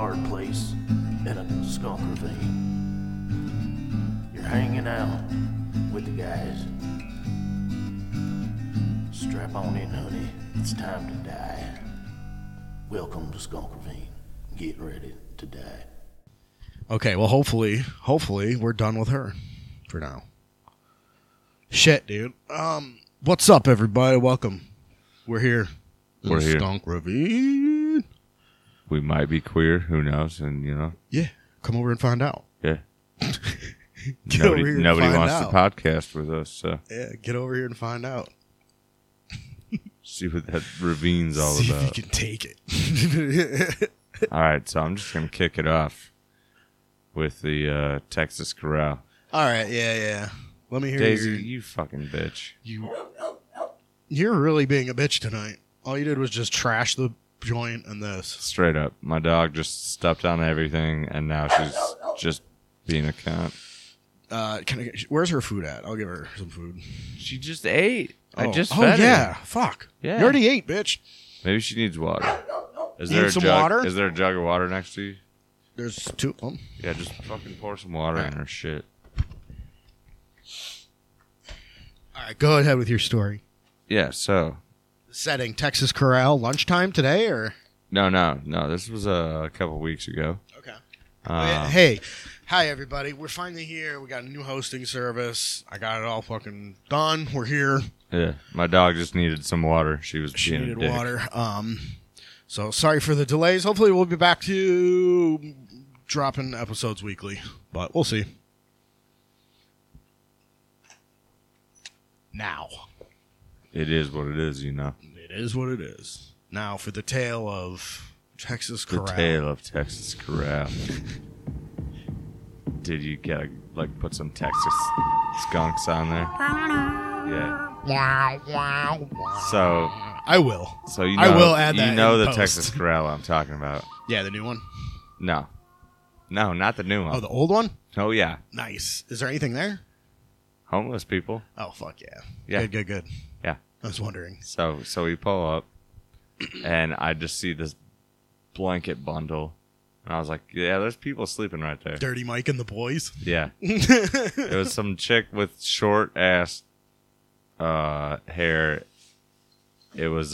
hard place in a skunk ravine. You're hanging out with the guys. Strap on in, honey. It's time to die. Welcome to Skunk Ravine. Get ready to die. Okay, well, hopefully we're done with her for now. Shit, dude. What's up, everybody? Welcome. We're here. We're here. Skunk Ravine. We might be queer. Who knows? And, you know. Yeah, come over and find out. Yeah. Get over here and Nobody find wants out. to podcast with us, so Yeah, get over here and find out. see what that ravine's all See about. if you can take it. All right, so I'm just going to kick it off with the Texas Corral. All right, yeah. Let me hear Daisy, your- you fucking bitch. You're really being a bitch tonight. All you did was just trash the joint and this. Straight up. My dog just stepped on everything, and now she's just being a cunt. Where's her food at? I'll give her some food. She just ate. I just Oh, fed yeah. her. Fuck. Yeah. You already ate, bitch. Maybe she needs water. Is Need there a some jug? water? Is there a jug of water next to you? There's two of them. Yeah, just fucking pour some water in her shit. All right, go ahead with your story. Yeah, so Setting Texas Corral lunchtime today, or? No. This was a couple weeks ago. Okay. Uh, Hey, hi everybody. We're finally here. We got a new hosting service. I got it all fucking done. We're here. Yeah, my dog just needed some water. She was She being a needed dick. water. So sorry for the delays. Hopefully we'll be back to dropping episodes weekly, but we'll see. Now. It is what it is, you know. It is what it is. Now for the tale of Texas The Corral. tale of Texas Corral. Did you gotta put some Texas skunks on there? Yeah. So I will. you know, I will add that You know in the post. Texas Corral I'm talking about. Yeah, the new one. No, not the new one. Oh, the old one? Oh yeah, Nice. Is there anything there? homeless people. Oh, fuck yeah. Yeah. Good. Yeah. I was wondering. So we pull up, and I just see this blanket bundle, and I was like, "Yeah, there's people sleeping right there." Dirty Mike and the boys. Yeah, it was some chick with short ass hair. It was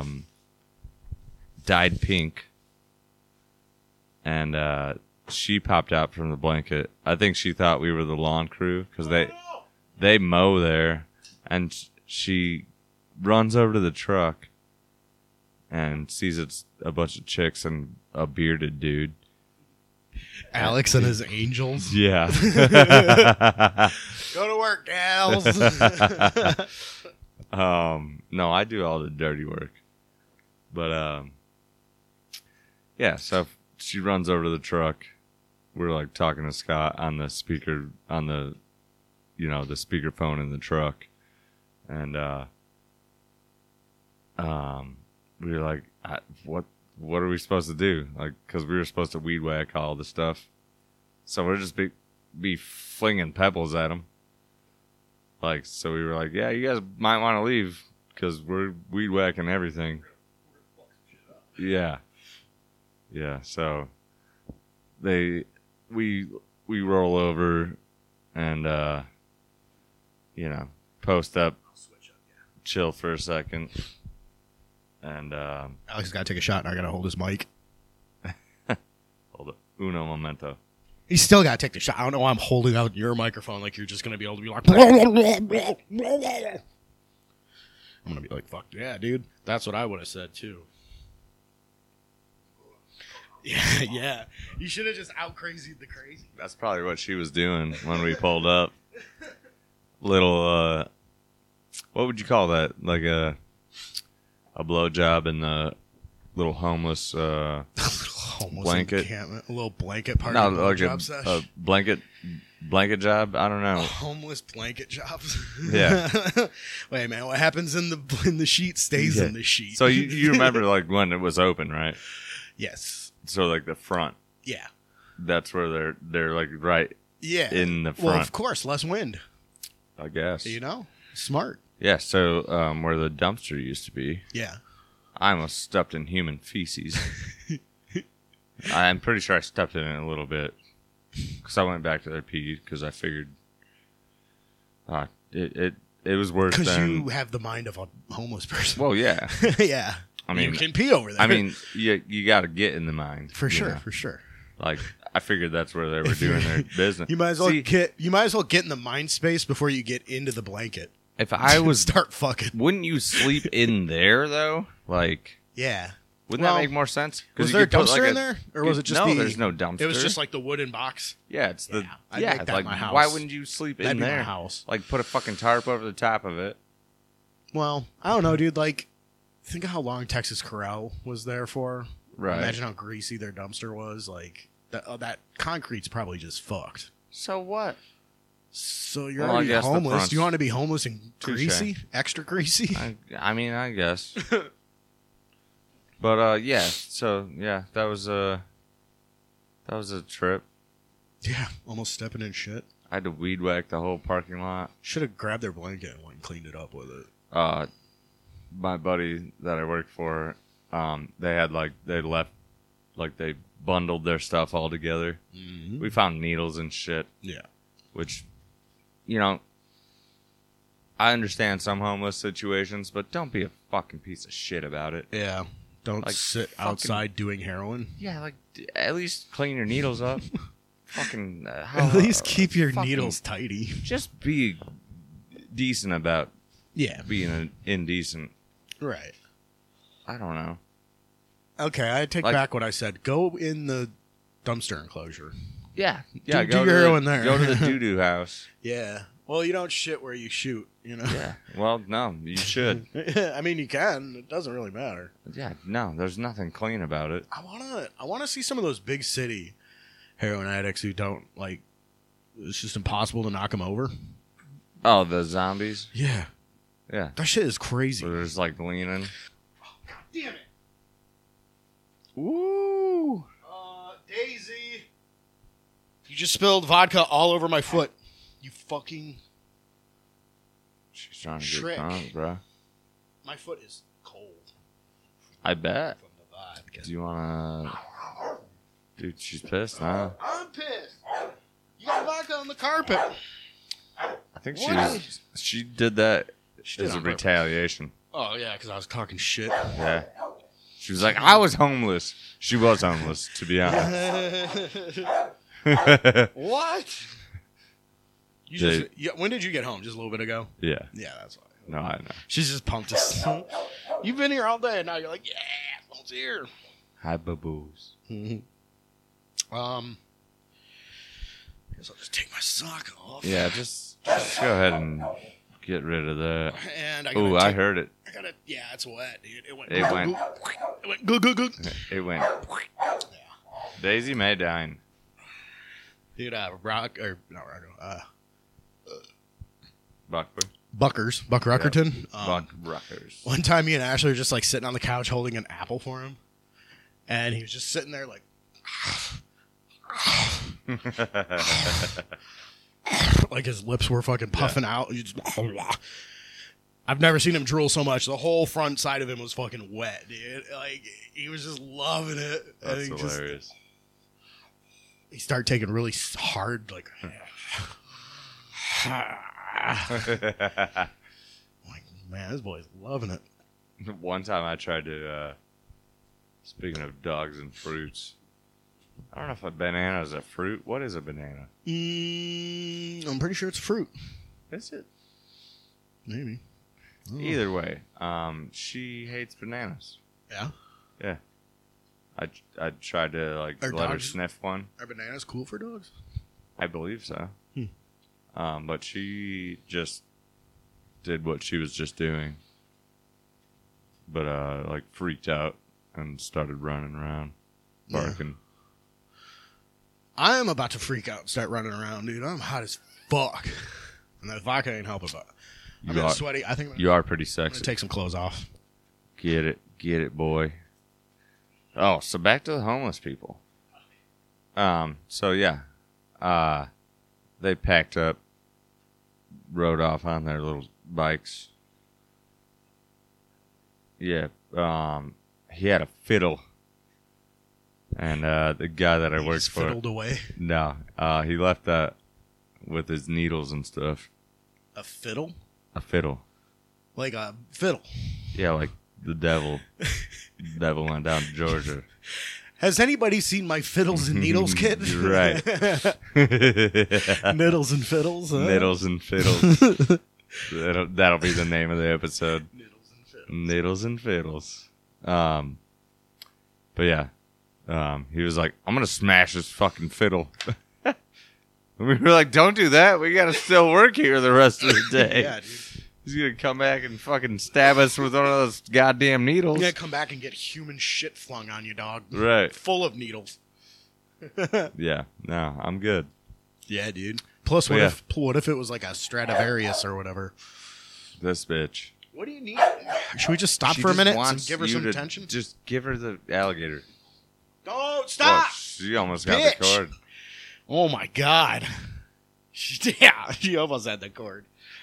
dyed pink, and she popped out from the blanket. I think she thought we were the lawn crew because they mow there, and she runs over to the truck and sees it's a bunch of chicks and a bearded dude. Alex and his angels. Yeah. Go to work, gals. No, I do all the dirty work. But yeah, so she runs over to the truck. We're like talking to Scott on the speaker on the the speakerphone in the truck. And we were like, what are we supposed to do? Like, because we were supposed to weed whack all the stuff. So we're just be flinging pebbles at them. Like, so we were like, yeah, you guys might want to leave because we're weed whacking everything. Yeah. So we roll over and post up, chill for a second, and Alex got to take a shot, and I got to hold his mic. hold it. Uno momento. He's still got to take the shot. I don't know why I'm holding out your microphone like you're just going to be able to be like... I'm going to be like, fuck yeah, dude. That's what I would have said, too. Yeah. You should have just out-crazied the crazy. That's probably what she was doing when we pulled up. Little, what would you call that? Like a blowjob in the little homeless Homeless blanket. encampment. A little blanket party. No, like job a sesh. blanket job. I don't know. Homeless blanket jobs. Yeah. Wait, man. What happens in the sheet stays in the sheet. So you remember like when it was open, right? Yes. So like the front. Yeah. That's where they're like right Yeah. in the front. Well, of course, less wind. I guess. You know, smart. Yeah. So where the dumpster used to be, Yeah. I almost stepped in human feces. I'm pretty sure I stepped in it a little bit because I went back to their pee because I figured it was worse Because than. you have the mind of a homeless person. Well, yeah. Yeah. I mean, you can pee over there. I mean, you got to get in the mind for you sure, know? for sure. Like, I figured that's where they were doing their business. You might as well See, get in the mind space before you get into the blanket. If I was, start fucking. wouldn't you sleep in there though? Like, Yeah. wouldn't Well, that make more sense? Was you there a could put, dumpster like, in there, or was it just no? the? There's no dumpster. It was just like the wooden box. yeah, it's the I'd make that like my house. why wouldn't you sleep That'd in be my there? house. Like put a fucking tarp over the top of it. Well, I don't know, dude. Like, think of how long Texas Corral was there for. Right. Imagine how greasy their dumpster was. Like that concrete's probably just fucked. So what? So you're Well, I already guess the homeless. front's- Do you want to be homeless and Touche. greasy, extra greasy? I mean, I guess. But yeah, so yeah, that was a trip. Yeah, almost stepping in shit. I had to weed whack the whole parking lot. Should have grabbed their blanket and went and cleaned it up with it. My buddy that I worked for, they left, like they bundled their stuff all together. Mm-hmm. We found needles and shit, Yeah. which, you know, I understand some homeless situations, but don't be a fucking piece of shit about it. Yeah. Don't Like, sit fucking- outside doing heroin. Yeah, like at least clean your needles up. Fucking At least keep your fucking- needles tidy. Just be decent about Yeah. being indecent. Right. I don't know. Okay, I take Like- back what I said. Go in the dumpster enclosure. Yeah, Do go your to heroin the, there. Go to the doo-doo house. Yeah. Well, you don't shit where you shoot, you know? Yeah. Well, no, you should. I mean, you can. It doesn't really matter. Yeah, no, there's nothing clean about it. I wanna see some of those big city heroin addicts who don't, like, it's just impossible to knock them over. Oh, the zombies? Yeah. Yeah. That shit is crazy. Where there's like leaning. Damn it. Ooh. Daisy. You just spilled vodka all over my foot. You fucking... She's trying to Shrek. get drunk, bro. My foot is cold I bet. from the vodka. Do you want to... Dude, she's pissed, huh? I'm pissed. You got vodka on the carpet. I think What? she did that She did as a on purpose. retaliation. Oh, yeah, because I was talking shit. Yeah. She was like, I was homeless. She was homeless, to be honest. What? You Dude. just, yeah, when did you get home? Just a little bit ago? Yeah. Yeah, that's why. No, I know. She's just pumped. You've been here all day, and now you're like, yeah, it's here. Hi, baboos. I guess I'll just take my sock off. Yeah, just go ahead and get rid of that. And I Oh, I heard it. I gotta. Yeah, it's wet, dude. It went. It went- It went. Go go go. It went. Daisy May dying. Dude, Rock or not Rock. Buckler. Buck Ruckerton. Buck Ruckers. One time, me and Ashley were just like sitting on the couch holding an apple for him, and he was just sitting there like, like his lips were fucking puffing out. He just- I've never seen him drool so much. The whole front side of him was fucking wet, dude. Like he was just loving it. And That's he just- hilarious. he started taking really hard, like, like, man, this boy's loving it. One time I tried to, speaking of dogs and fruits, I don't know if a banana is a fruit. What is a banana? I'm pretty sure it's fruit. Is it? Maybe. Either way, she hates bananas. Yeah. Yeah. I tried to like Are let her dogs- sniff one. Are bananas cool for dogs? I believe so. But she just did what she was just doing. But like freaked out and started running around, Yeah. barking. I'm about to freak out and start running around, dude. I'm hot as fuck. And that vodka ain't helping, but I'm You getting are, sweaty. I think I'm you are pretty going to sexy. take some clothes off. Get it, boy. Oh, so back to the homeless people. So yeah, they packed up, rode off on their little bikes. Yeah, he had a fiddle, And the guy that I worked He's for, fiddled away. no, he left that with his needles and stuff. A fiddle? A fiddle. Like a fiddle. Yeah, like the devil. Devil went down to Georgia. Has anybody seen my Fiddles and Needles kit? You're right. Niddles and Fiddles. Huh? Needles and fiddles. That'll be the name of the episode. Niddles and Fiddles. Needles and fiddles. But yeah, he was like, "I'm gonna smash this fucking fiddle." And we were like, "Don't do that. We gotta still work here the rest of the day." Yeah, dude. He's gonna come back and fucking stab us with one of those goddamn needles. You're going to come back and get human shit flung on you, dog. Right. Full of needles. Yeah. No, I'm good. Yeah, dude. Plus, what if it was like a Stradivarius or whatever? This bitch. What do you need? Should we just stop She for a just minute and wants give her you some to attention? Just give her the alligator. Don't stop! Oh, she almost got Bitch. the cord. Oh my god. Yeah, she almost had the cord.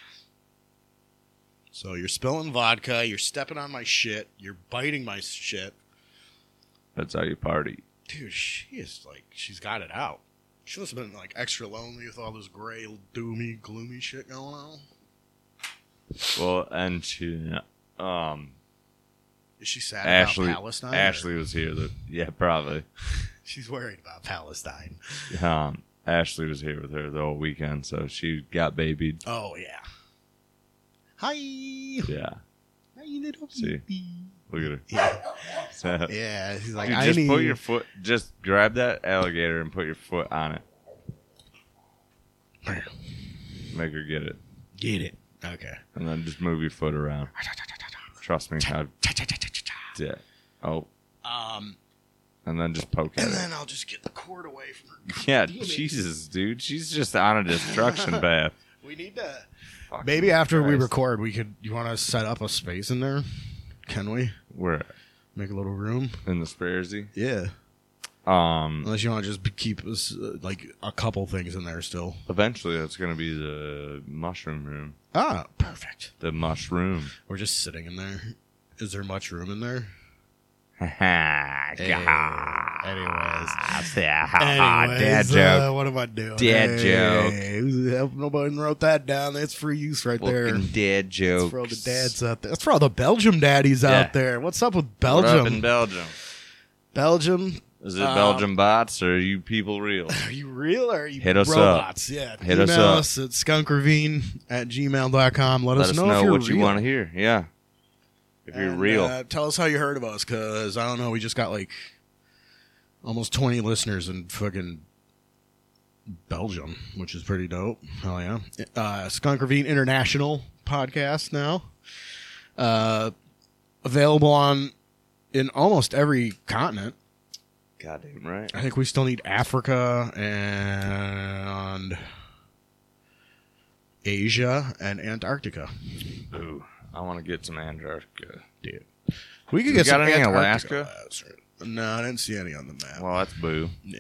So you're spilling vodka, you're stepping on my shit, you're biting my shit. That's how you party. Dude, she is like, she's got it out. She must have been like extra lonely with all this gray, doomy, gloomy shit going on. Well, and she, Is she sad Ashley, about Palestine? or- Ashley was here. Yeah, probably. She's worried about Palestine. Ashley was here with her the whole weekend, so she got babied. Oh, yeah. Hi. Yeah. Hi, little See? baby. Look at her. Yeah. So, Yeah, he's like, dude, I just need... put your foot. Just grab that alligator and put your foot on it. Make her get it, Get it. Okay. and then just move your foot around. Trust me, yeah. Oh, and then just poke at And it. then I'll just get the cord away from her. Yeah, Damn it. Jesus, dude, she's just on a destruction path. We need to... Fucking Maybe after we Christ. record, we could... You want to set up a space in there? Can we? We're Make a little room? in the Sparesy. Yeah. Unless you want to just keep us, like, a couple things in there still. Eventually, that's gonna be the mushroom room. Ah, perfect. The mushroom. We're just sitting in there. Is there much room in there? God. Anyways. Dad joke. What am I doing? Dad joke. Nobody wrote that down. That's free use right there. Fucking dad That's joke. for all the dads out there. That's for all the Belgium daddies Yeah. out there. What's up with What Belgium? up in Belgium? Belgium. Is it Belgium bots or are you people real? Are you real or are you Hit us robots? Yeah. Hit us Email up. us at skunkravine@gmail.com. Let Let us know if you're what real. you want to hear. Yeah. If you're And, real. tell us how you heard of us, because I don't know. We just got like almost 20 listeners in fucking Belgium, which is pretty dope. Hell yeah. Skunk Ravine International podcast now. Available in almost every continent. Goddamn right. I think we still need Africa and Asia and Antarctica. Ooh, I want to get some Antarctica. Dude. We could You get got some any in Antarctica. Alaska? That's right. No, I didn't see any on the map. Well, that's boo. Yeah.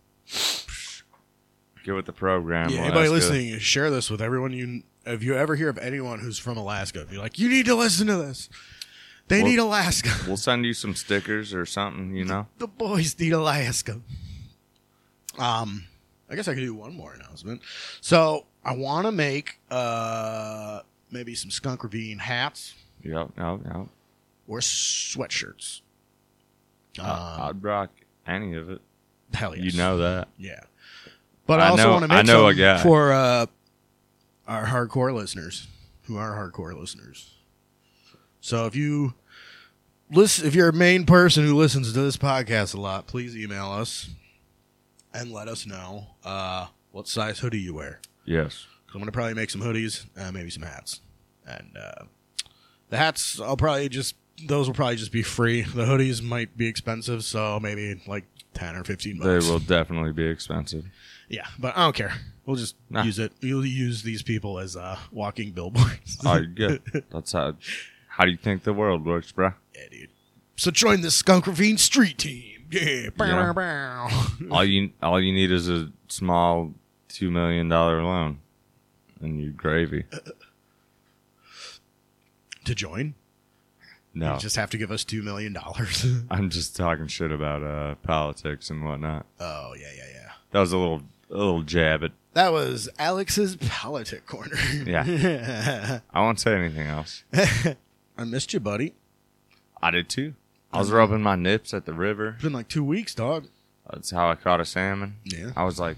Get with the program. Yeah, anybody Alaska. listening, share this with everyone. If you ever hear of anyone who's from Alaska, be like, you need to listen to this. They Well- need Alaska. We'll send you some stickers or something, you know? The boys need Alaska. I guess I could do one more announcement. So I want to make maybe some Skunk Ravine hats Yep. or sweatshirts. I'd rock any of it. Hell yes. You know that. Yeah. But I also want to make I know some a guy. for our hardcore listeners, who are hardcore listeners. So if you're a main person who listens to this podcast a lot, please email us and let us know what size hoodie you wear. Yes. 'Cause I'm going to probably make some hoodies, maybe some hats. And the hats, those will probably just be free. The hoodies might be expensive, so maybe like 10 or 15 bucks. They will definitely be expensive. Yeah, but I don't care. We'll just use it. We'll use these people as walking billboards. Oh, you're good. That's how do you think the world works, bruh? Yeah, dude. So join the Skunk Ravine street team. Yeah. Yeah. All you need is a small $2 million loan, and you're gravy. To join? No. You just have to give us $2 million. I'm just talking shit about politics and whatnot. Oh, yeah. That was a little jab at. That was Alex's politic corner. Yeah. I won't say anything else. I missed you, buddy. I did too. I was rubbing my nips at the river. It's been like 2 weeks, dog. That's how I caught a salmon. Yeah. I was like,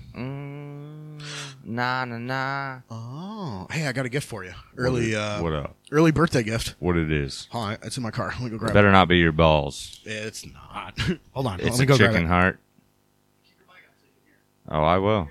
nah. Oh, hey, I got a gift for you. What up? Early birthday gift. What it is? Hold on, it's in my car. Let me go grab It better not be your balls. it. It's not. Hold on, It's let me a go grab chicken it. heart. Oh, I will.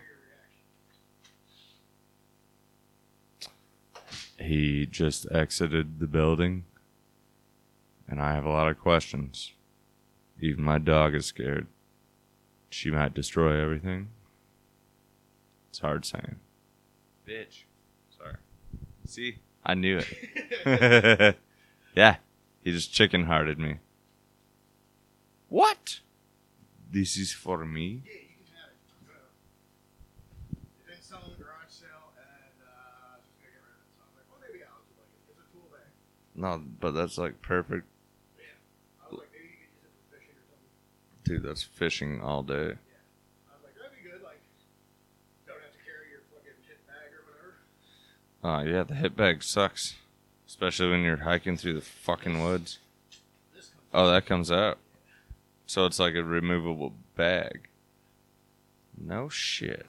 He just exited the building, and I have a lot of questions. Even my dog is scared. She might destroy everything. It's hard saying. Bitch. Sorry. See? I knew it. Yeah. He just chicken hearted me. What? This is for me? Yeah, you can have it. They didn't sell in the garage sale, and just gonna get rid of it. So I was like, well, maybe Alex will like it. It's a tool bag. No, but that's like perfect. Yeah. I was like, maybe you could use it for fishing or something. Dude, that's fishing all day. I was like, that'd be good. Like, don't have to carry your fucking hit bag or whatever. Yeah, the hip bag sucks. Especially when you're hiking through the fucking woods. Oh, that comes out. So it's like a removable bag. No shit.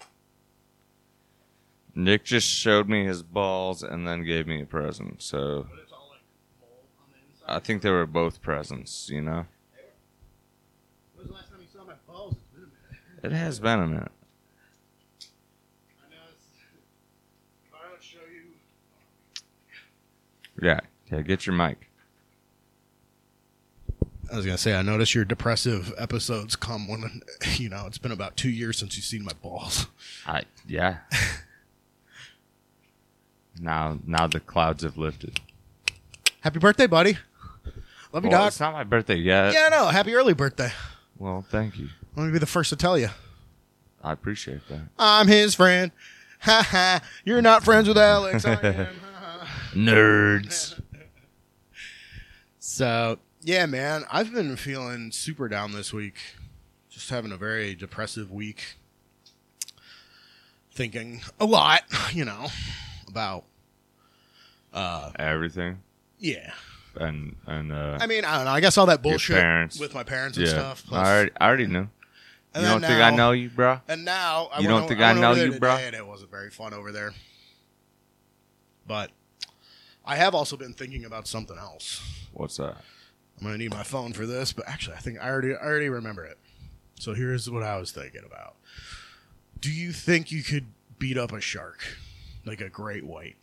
Nick just showed me his balls and then gave me a present. So But it's all like mold on the inside. I think they were both presents, you know? When was the last time you saw my balls? It's been a minute. It has been a minute. I know it's. If I don't show you. Yeah, get your mic. I was gonna say, I notice your depressive episodes come when, you know, it's been about 2 years since you've seen my balls. Yeah. Now the clouds have lifted. Happy birthday, buddy. Love you, Well, Doc. it's not my birthday yet. Yeah, no, happy early birthday. Well, thank you. Let me be the first to tell you. I appreciate that. I'm his friend. Ha ha. You're not friends with Alex. I am. Ha, ha. Nerds. So, yeah, man, I've been feeling super down this week. Just having a very depressive week. Thinking a lot, you know, about, Everything. yeah. And I mean, I don't know. I guess all that bullshit parents. with my parents and stuff. I already knew. And You then don't think I now- know you, bro? And now I You went don't think I I went know over there you, bro? today, and it wasn't very fun over there. But I have also been thinking about something else. What's that? I'm gonna need my phone for this, but actually, I think I already remember it. So here's what I was thinking about. Do you think you could beat up a shark, like a great white?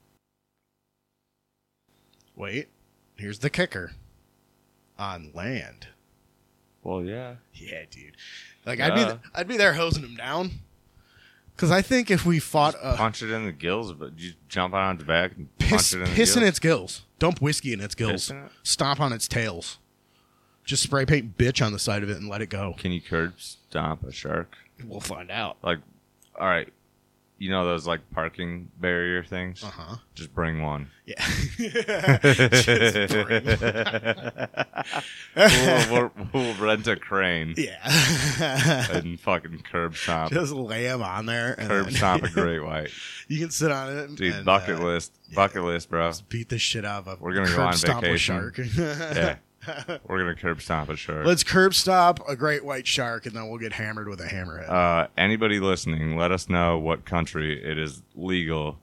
Wait, here's the kicker. On land. Well, yeah. Yeah, dude. Like Yeah. I'd be there hosing him down. Because I think if we fought a Punch it in the gills, but you jump on its back and punch it in the piss in gills. its gills, dump whiskey in its gills, Piss in it? stomp on its tails, just spray paint bitch on the side of it and let it go. Can you curb stomp a shark? We'll find out. Like, all right, you know those like parking barrier things? Uh-huh. Just bring one. Yeah. we'll rent a crane Yeah. and fucking curb stomp. Just lay him on there. And Curb then stomp a great white. You can sit on it. Dude, and, bucket list, bro. beat the shit out of a We're gonna go curb on stomp a vacation. shark. Yeah. We're going to curb stomp a shark. Let's curb stop a great white shark, and then we'll get hammered with a hammerhead. Anybody listening, let us know what country it is legal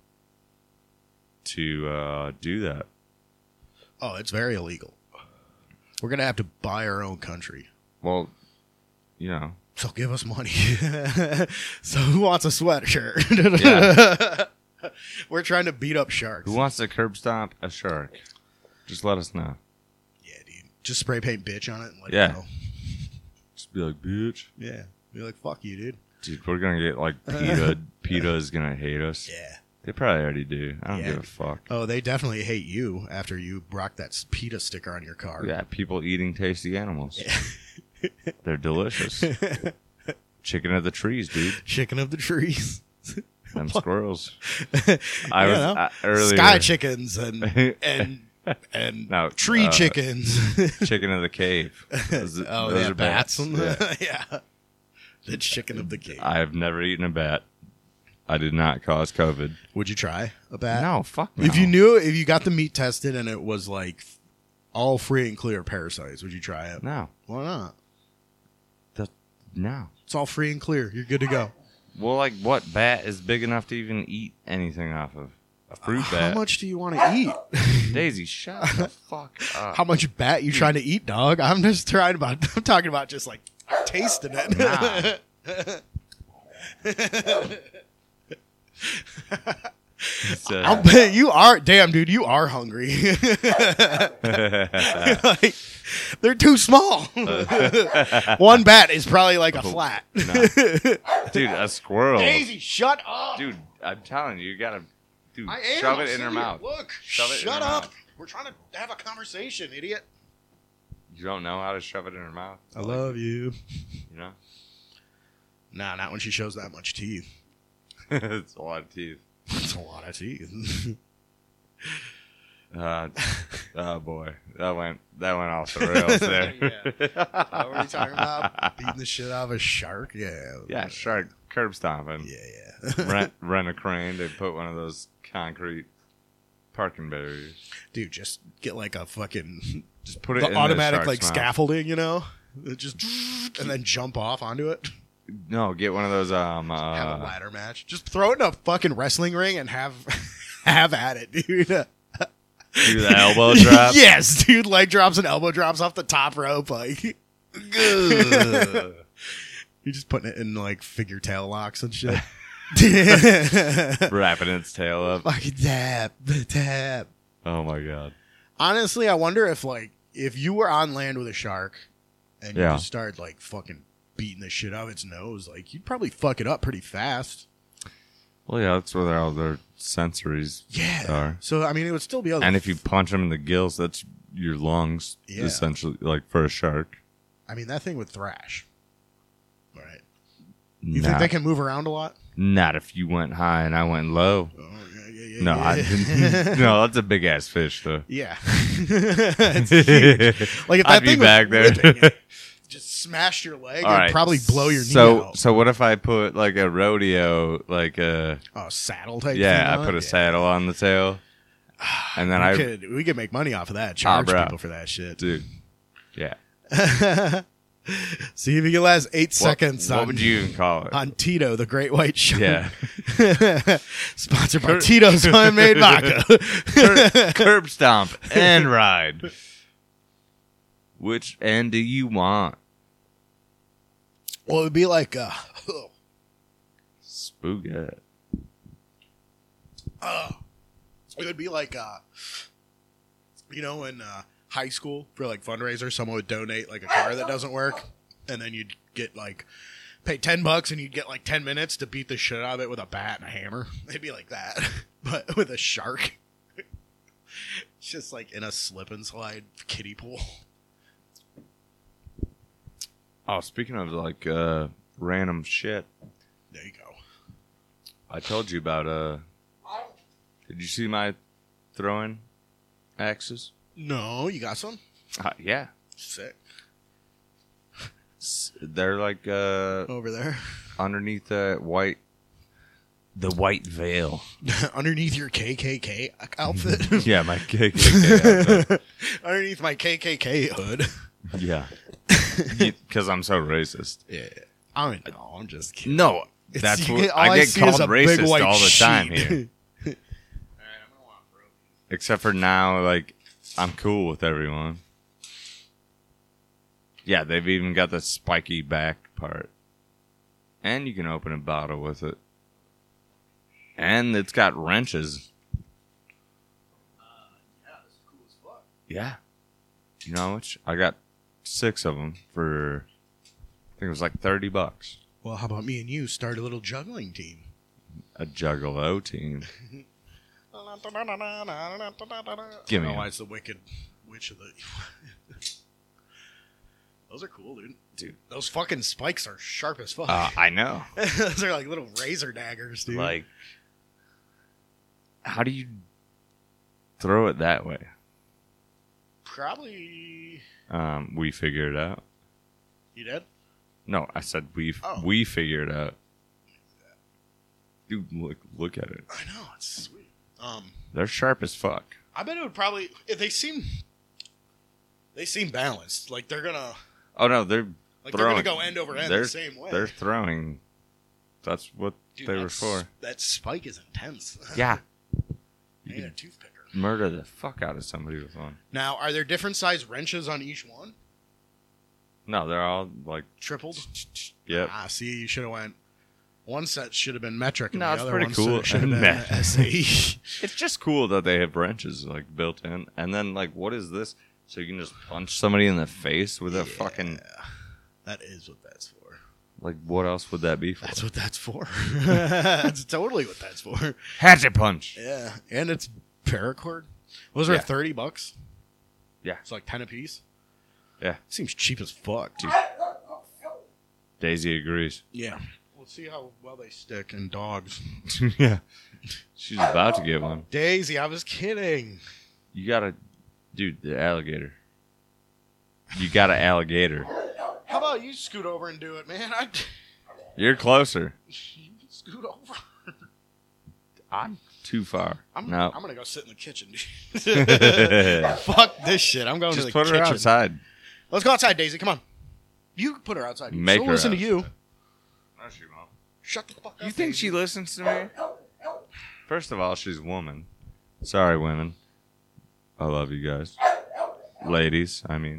to do that. Oh, it's very illegal. We're going to have to buy our own country. Well, you know. So give us money. So who wants a sweatshirt? Yeah. We're trying to beat up sharks. Who wants to curb stomp a shark? Just let us know. Yeah, dude. Just spray paint bitch on it and let Yeah. it go. Just be like, bitch. Yeah. Be like, fuck you, dude. Dude, we're going to get like PETA. PETA is going to hate us. Yeah. They probably already do. I don't Yeah. give a fuck. Oh, they definitely hate you after you rocked that PETA sticker on your car. Yeah, people eating tasty animals. They're delicious. Chicken of the trees, dude. Chicken of the trees. Them squirrels. I was earlier. Sky chickens and and No, tree chickens. Chicken of the cave. Those are bats. Yeah. Yeah. The chicken of the cave. I have never eaten a bat. I did not cause COVID. Would you try a bat? No, fuck no. If you got the meat tested and it was like all free and clear parasites, would you try it? No. Why not? No. It's all free and clear. You're good to go. Well, like, what bat is big enough to even eat anything off of? A fruit bat. How much do you want to eat? Daisy, shut the fuck up. How much bat you trying to eat, dog? I'm talking about just like tasting it. Nah. I'll bet you are. Damn, dude, you are hungry. Like, they're too small. One bat is probably like a flat. No. Dude, a squirrel. Daisy, shut up. Dude, I'm telling you, you gotta I am. shove it I'm in her sitting mouth. here. Look, Shove it in shut her up. mouth. We're trying to have a conversation, idiot. You don't know how to shove it in her mouth. I love you. You know? Nah, not when she shows that much teeth. It's a lot of teeth. That's a lot of teeth. Oh boy, that went off the rails there. Yeah. What were you talking about? Beating the shit out of a shark? Yeah. Yeah, shark curb stomping. Yeah. Rent a crane. They put one of those concrete parking barriers. Dude, just get like a fucking Just put it the in automatic the like shark's mouth. scaffolding, you know? It just and then jump off onto it. No, get one of those. Have a ladder match. Just throw it in a fucking wrestling ring and have at it, dude. Do the elbow drop. Yes, dude. Leg drops and elbow drops off the top rope. Like, you're just putting it in like figure tail locks and shit. Wrapping its tail up. Fucking tap. Oh my god. Honestly, I wonder if you were on land with a shark and you Yeah. just started like fucking beating the shit out of its nose, like you'd probably fuck it up pretty fast. Well, yeah, that's where all their sensories are. So I mean, it would still be able to And if you punch them in the gills, that's your lungs, Yeah. essentially, like for a shark. I mean, that thing would thrash. Right. You think they can move around a lot? Not if you went high and I went low. Oh, yeah. No, I didn't. No, that's a big ass fish, though. Yeah. It's huge. Like if that I'd be thing was back there. ripping it, just smashed your leg, All it'd right. probably blow your knee out. So what if I put like a rodeo, like a Saddle type thing I on? put a saddle on the tail, and then we could make money off of that. Charge bro. people for that shit. dude, yeah. See if you can last 8 seconds What would you even call it? on Tito, the Great White Shark. Yeah, Sponsored by Tito's Handmade Vodka. curb stomp and ride. Which end do you want? Well, it would be like Spook it. it would be like in high school for like fundraiser, someone would donate like a car that doesn't work, and then you'd get like pay $10 and you'd get like 10 minutes to beat the shit out of it with a bat and a hammer. It'd be like that, but with a shark. It's just like in a slip and slide kiddie pool. Oh, speaking of like random shit, There you go. I told you about Did you see my throwing axes? No, you got some? Yeah, Sick. they're like Over there. underneath the white veil. Underneath your KKK outfit. Yeah, my KKK outfit. Underneath my KKK hood. Yeah, because I'm so racist. Yeah. I don't know. I'm just kidding. No, It's- that's you what get- all I get see called is a big racist white all the time sheet. here. Except for now, like I'm cool with everyone. Yeah, they've even got the spiky back part, and you can open a bottle with it, and it's got wrenches. Yeah, this is cool as fuck. Yeah, you know how much? I got 6 of them for I think it was like $30. Well, how about me and you start a little juggling team? A juggalo team. Give me Oh, 'em. why it's the Wicked Witch of the... Those are cool, dude. Those fucking spikes are sharp as fuck. I know. Those are like little razor daggers, dude. Like, how do you throw it that way? Probably. We figured it out. You did? No, I said we figured it out. Dude, look at it. I know, it's sweet. They're sharp as fuck. I bet it would probably. If they seem balanced. Like they're gonna. Oh no, they're Like throwing. they're gonna go end over end the same way. They're throwing. That's what Dude, they were for. That spike is intense. Yeah. Ain't a toothpicker. Murder the fuck out of somebody with one. Now, are there different size wrenches on each one? No, they're all like. Tripled? Yep. Ah, see, you should have went. One set should have been metric, and No, the it's other pretty one cool. should have been SAE. It's just cool that they have wrenches like built in, and then like, what is this? So you can just punch somebody in the face with a fucking. That is what that's for. Like, what else would that be for? That's what that's for. That's totally what that's for. Hatchet punch. Yeah, and it's paracord. Those are $30. Yeah. It's like 10 a piece. Yeah. Seems cheap as fuck, dude. Daisy agrees. Yeah. We'll see how well they stick in dogs. Yeah. She's about to get one. Daisy, I was kidding. You gotta, dude, the alligator. You got an alligator. How about you scoot over and do it, man? You're closer. You scoot over. I'm too far. I'm No. going to go sit in the kitchen, dude. Fuck this shit. I'm going to Just the put kitchen. her outside. Let's go outside, Daisy. Come on. You put her outside. Make She'll her listen to you. No, she won't. Shut the fuck up. You think Daisy. she listens to me? First of all, she's a woman. Sorry, women. I love you guys. Ladies, I mean.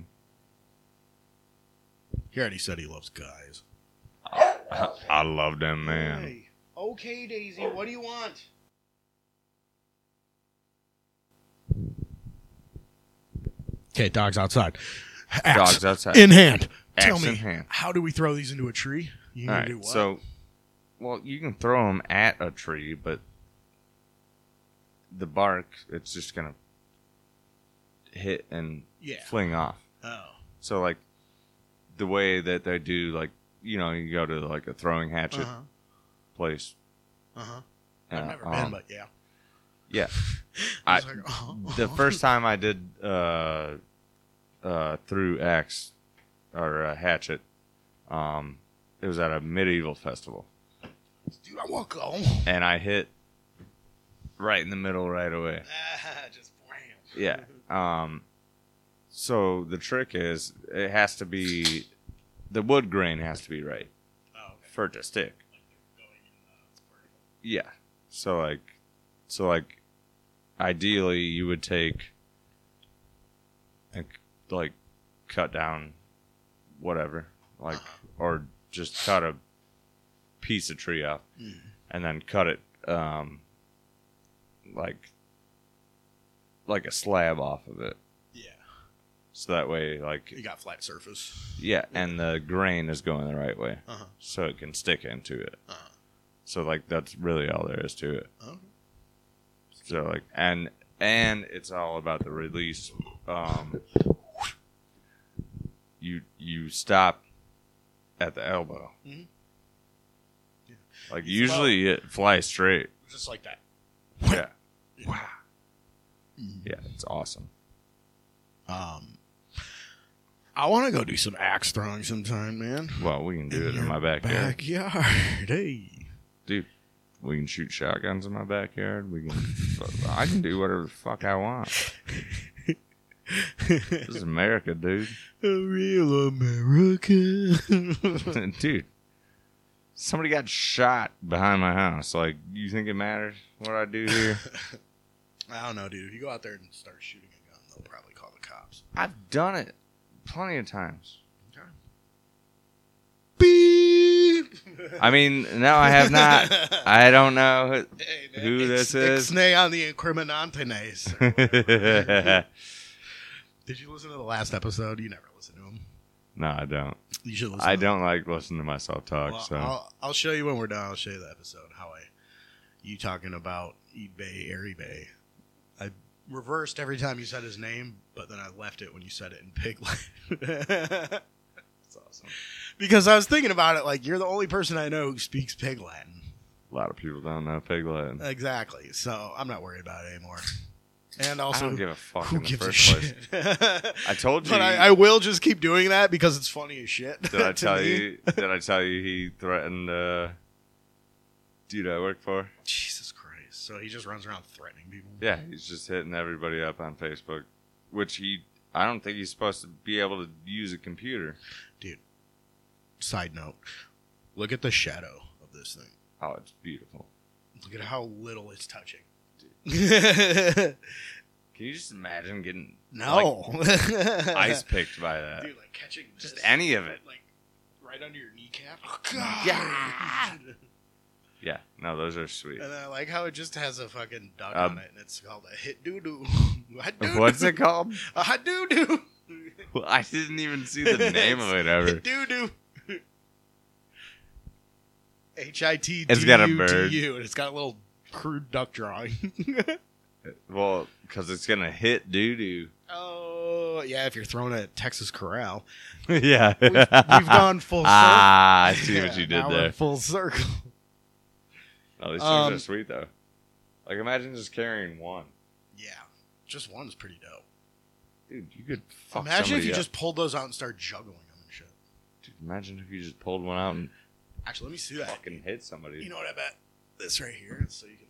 He already said he loves guys. I love them, man. Hey. Okay, Daisy. What do you want? Okay, dog's outside. Axe Dog's outside. in hand. Axe Tell me, in hand. how do we throw these into a tree? You All gonna right, do what? so, well, you can throw them at a tree, but the bark, it's just going to hit and fling off. Oh. So, like, the way that they do, like, you know, you go to, like, a throwing hatchet place. Uh-huh. I've never been, but yeah. Yeah. I was like, oh. The first time I did through axe or hatchet, it was at a medieval festival. Dude, I won't go. And I hit right in the middle right away. Just wham. Yeah. So the trick is it has to be, the wood grain has to be right for it to stick. Yeah. So like ideally you would take and like cut down whatever, like or just cut a piece of tree off and then cut it like a slab off of it. Yeah. So that way, like, You got flat surface. yeah, and the grain is going the right way, Uh-huh. so it can stick into it. Uh-huh. So like that's really all there is to it. Okay. So like and it's all about the release. You stop at the elbow. Mm-hmm. Yeah. Like usually it flies straight. Just like that. Yeah. Wow. Yeah, it's awesome. I want to go do some axe throwing sometime, man. Well, we can do it in my backyard. Hey. Dude, we can shoot shotguns in my backyard. I can do whatever the fuck I want. This is America, dude. A real America. Dude, somebody got shot behind my house. Like, you think it matters what I do here? I don't know, dude. If you go out there and start shooting a gun, they'll probably call the cops. I've done it plenty of times. Okay. Beep. I mean, no, I have not. I don't know Hey, man, who this is. Ixnay on the incriminantes. Did you listen to the last episode? You never listened to them. No, I don't. You should listen. I don't like listening to myself talk. Well, So I'll show you when we're done. I'll show you the episode. You talking about eBay, eBay. I reversed every time you said his name, but then I left it when you said it in pig Latin. that's awesome. Because I was thinking about it, like, you're the only person I know who speaks pig Latin. A lot of people don't know Pig Latin. Exactly. So I'm not worried about it anymore. And I also, don't give a fuck who in the gives a first place. shit? I told you. But I will just keep doing that because it's funny as shit. Did I to tell me. you? Did I tell you he threatened dude I work for? Jesus Christ! So he just runs around threatening people. Yeah, he's just hitting everybody up on Facebook, which I don't think he's supposed to be able to use a computer. Dude. Side note: look at the shadow of this thing. Oh, it's beautiful. Look at how little it's touching. Can you just imagine getting No. ice picked by that? Dude, like catching Just this, any of it. like right under your kneecap. Oh, God. Yeah. Yeah, no, those are sweet. And I like how it just has a fucking duck on it, and it's called a hit doo doo. What's it called? A hot doo doo. Well, I didn't even see the name of it ever. Hit doo doo. HIT. It's got a bird. and it's got a little crude duck drawing. Well, because it's gonna hit doo doo. Oh yeah, if you're throwing it at Texas Corral, Yeah, we've gone full circle. Ah, I see what you did now we're there. full circle. Oh, these things are sweet though. Like, imagine just carrying one. Yeah, just one's pretty dope. Dude, you could fuck Imagine if somebody you up. just pulled those out and started juggling them and shit. Dude, imagine if you just pulled one out and Actually, let me see that. fucking hit somebody. You know what I bet? This right here, so you can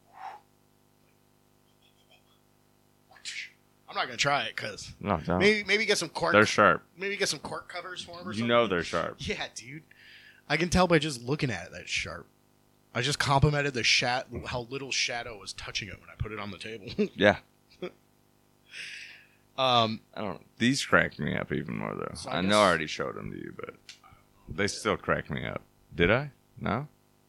I'm not gonna try it because No, don't. maybe get some cork. They're sharp. Maybe get some cork covers for them or something. You know they're sharp. Yeah, dude. I can tell by just looking at it that it's sharp. I just complimented the how little shadow was touching it when I put it on the table. Yeah. I I don't know. These crack me up even more though. So I I know guess- I already showed them to you, but they still crack me up. Did I? No?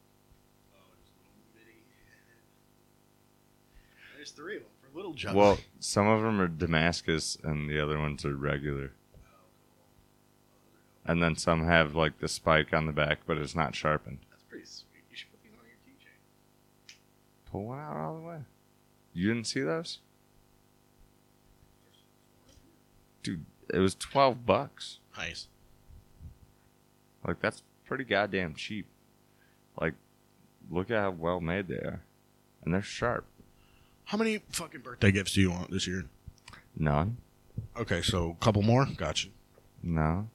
There's 3 of them for little John. Well, some of them are Damascus and the other ones are regular. And then some have like the spike on the back, but it's not sharpened. That's pretty sweet. You should put these on your keychain. Pull one out all the way. You didn't see those? Dude, it was $12. Nice. Like, that's pretty goddamn cheap. Like, look at how well made they are. And they're sharp. How many fucking birthday gifts do you want this year? None? Okay, so a couple more. Gotcha. No.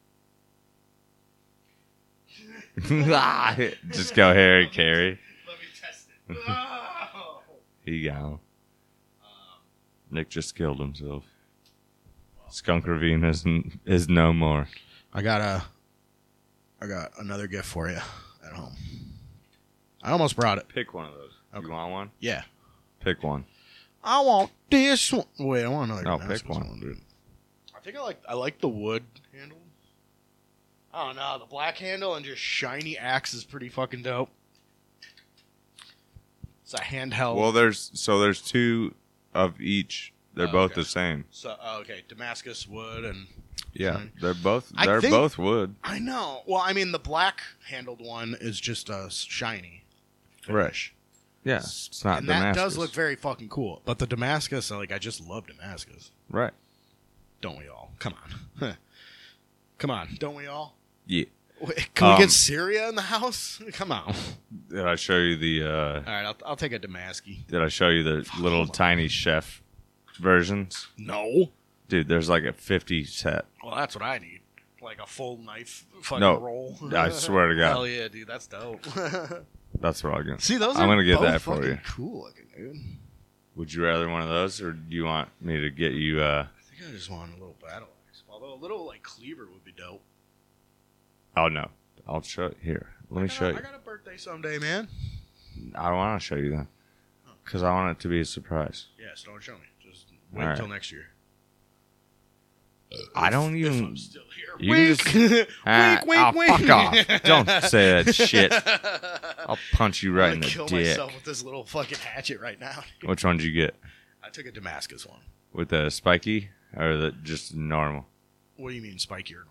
Just go Harry Carey. Let me test it. Oh. Here you go. Nick just killed himself. Skunk Ravine is no more. I got another gift for you at home. I almost brought it. Pick one of those. Okay. You want one? Yeah. Pick one. I want this one. Wait, I want another. No, Damascus pick one, dude. I think I like the wood handle. Oh no, the black handle and just shiny axe is pretty fucking dope. It's a handheld. Well, there's 2 of each. They're Oh, both okay. the same. So okay, Damascus wood and Yeah, Fine. they're both I think- both wood. I know. Well, I mean the black handled one is just shiny. Right. Yeah, it's not And Damascus. that does look very fucking cool. But the Damascus, I just love Damascus. right. Don't we all? Come on. Come on. Don't we all? Yeah. Wait, can we get Syria in the house? Come on. Did I show you the? All right, I'll take a Damascus. Did I show you the little tiny chef versions? No. Dude, there's like a 50 set. Well, that's what I need. Like a full knife fucking No, roll. I swear to God. Hell yeah, dude. That's dope. That's what I'll get. See, those I'm are gonna get both that for fucking you. cool looking, dude. Would you rather one of those, or do you want me to get you? I think I just want a little battle axe. Although a little like cleaver would be dope. Oh no, I'll show it here. Let me show you. I got a birthday someday, man. I don't want to show you that because I want it to be a surprise. Yes, don't show me. Just wait All right. until next year. I don't If even. I'm still here. You Wink. just- Ah, wink, oh, wink. fuck off! Don't say that shit. I'll punch you right I'm in gonna the kill dick. myself with this little fucking hatchet right now. Which one did you get? I took a Damascus one. With the spiky or the just normal? What do you mean spiky or normal?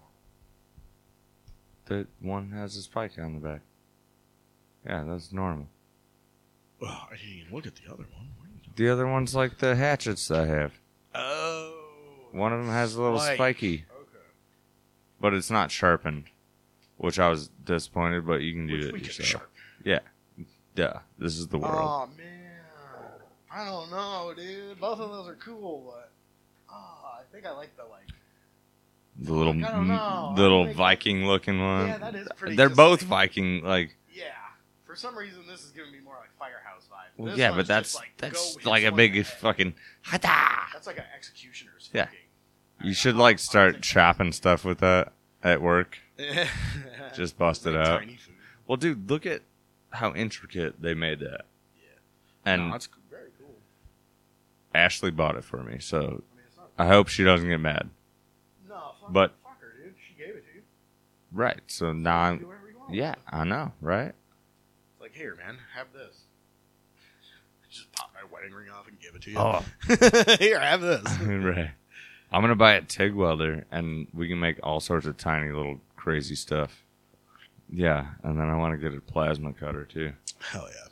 The one has a spike on the back. Yeah, that's normal. Oh, I didn't even look at the other one. What are you talking The other one's like the hatchets I have. Oh. One of them has a little Spike. spiky, Okay. but it's not sharpened, which I was disappointed. But you can do Which it we can yourself. sharpen. Yeah, duh. This is the world. Oh man. I don't know, dude. Both of those are cool, but I think I like the The little I don't know. little Viking looking one. Yeah, that is pretty. They're just both like, Viking, like. Yeah. For some reason, this is giving me more like Firehouse vibes. Well, This yeah, one's but that's just that's go like hit a someone big in the head. fucking. Hata! That's like an executioner's. Yeah. Fucking. You should like start chopping stuff with that at work. Just Just bust it out. Tiny food. Well, dude, look at how intricate they made that. Yeah. And No, that's very cool. Ashley bought it for me, so I mean, it's not. I hope she doesn't get mad. No, But- fuck her, dude. She gave it to you. Right. So now You can do I'm. whatever you want. Yeah, I know, right? It's like, here, man, have this. Just pop my wedding ring off and give it to you. Oh, Here, have this. right. I'm gonna buy a TIG welder, and we can make all sorts of tiny little crazy stuff. Yeah, and then I want to get a plasma cutter too. Hell yeah.